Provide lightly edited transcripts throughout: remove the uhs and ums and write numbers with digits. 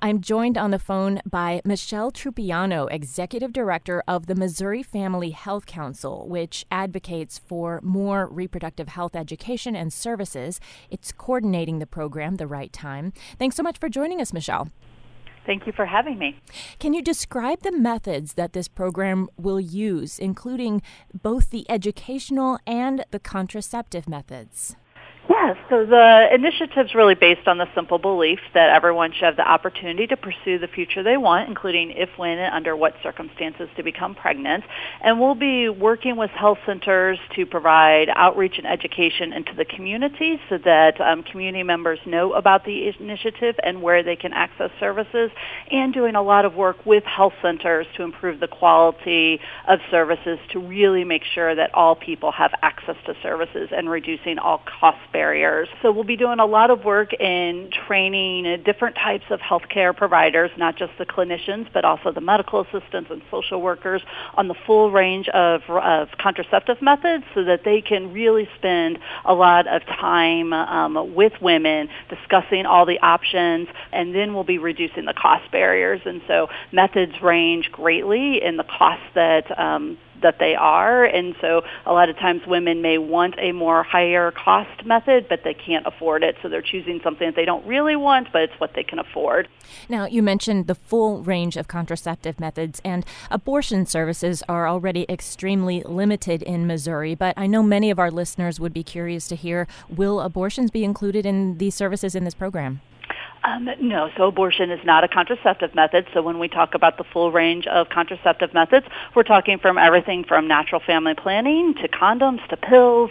I'm joined on the phone by Michelle Trupiano, Executive Director of the Missouri Family Health Council, which advocates for more reproductive health education and services. It's coordinating the program, The Right Time. Thanks so much for joining us, Michelle. Thank you for having me. Can you describe the methods that this program will use, including both the educational and the contraceptive methods? Yes, so the initiative's really based on the simple belief that everyone should have the opportunity to pursue the future they want, including if, when, and under what circumstances to become pregnant. And we'll be working with health centers to provide outreach and education into the community so that community members know about the initiative and where they can access services, and doing a lot of work with health centers to improve the quality of services to really make sure that all people have access to services and reducing all cost barriers. So we'll be doing a lot of work in training different types of healthcare providers, not just the clinicians, but also the medical assistants and social workers on the full range of contraceptive methods so that they can really spend a lot of time with women discussing all the options, and then we'll be reducing the cost barriers. And so methods range greatly in the costs that they are, and so a lot of times women may want a more higher cost method, but they can't afford it, so they're choosing something that they don't really want, but it's what they can afford. Now, you mentioned the full range of contraceptive methods, and abortion services are already extremely limited in Missouri, but I know many of our listeners would be curious to hear, will abortions be included in these services in this program? No, so abortion is not a contraceptive method. So when we talk about the full range of contraceptive methods, we're talking from everything from natural family planning to condoms to pills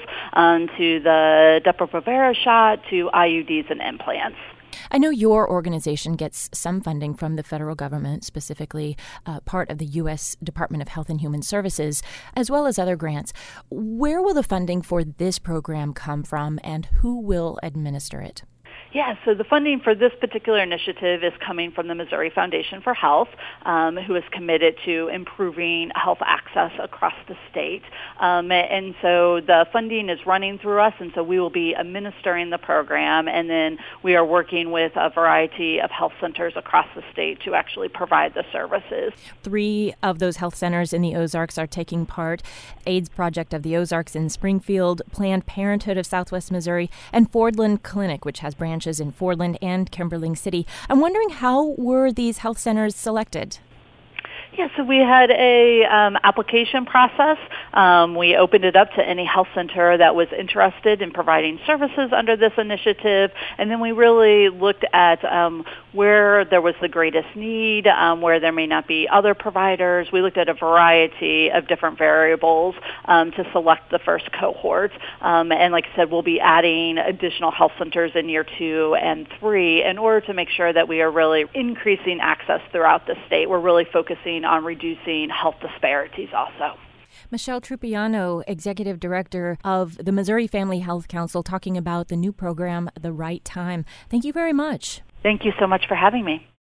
to the Depo-Provera shot to IUDs and implants. I know your organization gets some funding from the federal government, specifically part of the U.S. Department of Health and Human Services, as well as other grants. Where will the funding for this program come from, and who will administer it? Yeah, so the funding for this particular initiative is coming from the Missouri Foundation for Health, who is committed to improving health access across the state. And so the funding is running through us, and so we will be administering the program, and then we are working with a variety of health centers across the state to actually provide the services. 3 of those health centers in the Ozarks are taking part: AIDS Project of the Ozarks in Springfield, Planned Parenthood of Southwest Missouri, and Fordland Clinic, which has branches in Fordland and Kimberling City. I'm wondering, how were these health centers selected? Yeah, so we had a application process. We opened it up to any health center that was interested in providing services under this initiative, and then we really looked at where there was the greatest need, where there may not be other providers. We looked at a variety of different variables to select the first cohort. And like I said, we'll be adding additional health centers in year 2 and 3 in order to make sure that we are really increasing access throughout the state. We're really focusing on reducing health disparities also. Michelle Trupiano, Executive Director of the Missouri Family Health Council, talking about the new program, The Right Time. Thank you very much. Thank you so much for having me.